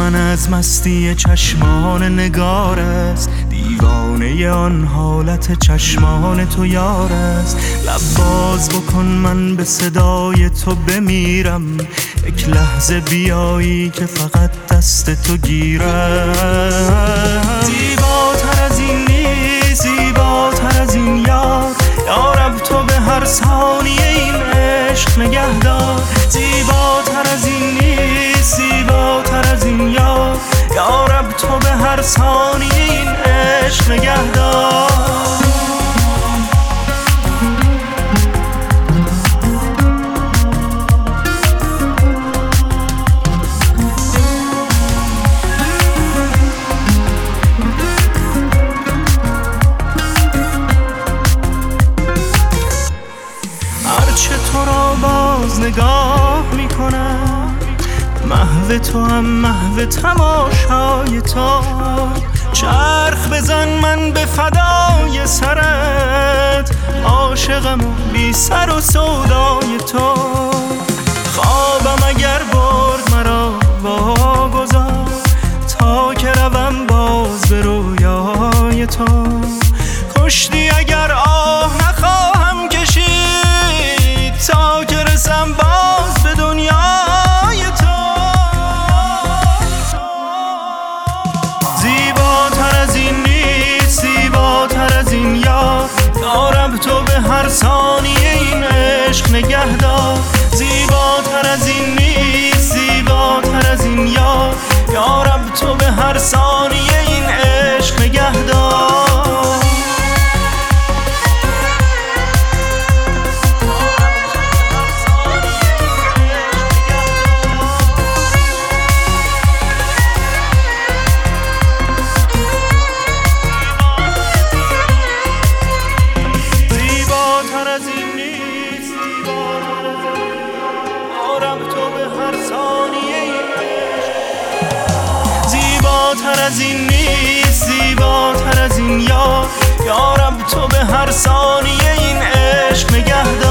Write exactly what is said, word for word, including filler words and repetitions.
من از مستی چشمان نگار است، دیوانه آن حالت چشمان تو یار است. لب باز بکن من به صدای تو بمیرم، یک لحظه بیایی که فقط دست تو گیرم. زیباتر از این نیست، زیباتر از این یار، یارب تو به هر ثانیه این عشق نگهدار. زیباتر از این نیست، زیباتر از این یار، یارب تو به هر ثانیه این عشق نگهدار. هرچه تو را باز نگاه می کنم، محو تو هم محو تماشای تو. چرخ بزن من به فدای سرت، عاشقم و بی سر و سودای تو. خوابم اگر برد مرا واگذار، تا که روم باز به رویای تو. کشتی اگر آه نخواهم کشید، تا که رسم باز به دنیای تو. زیباتر از این نیست، زیباتر از این یار، یارب تو به هر ثانیه این عشق نگهدار. زیباتر از این نیست، زیباتر از این یار، یارب تو به هر ثانیه این عشق نگهدار. زیباتر از این نیست، زیباتر از این یار، یارب تو به هر ثانیه این عشق نگهدار.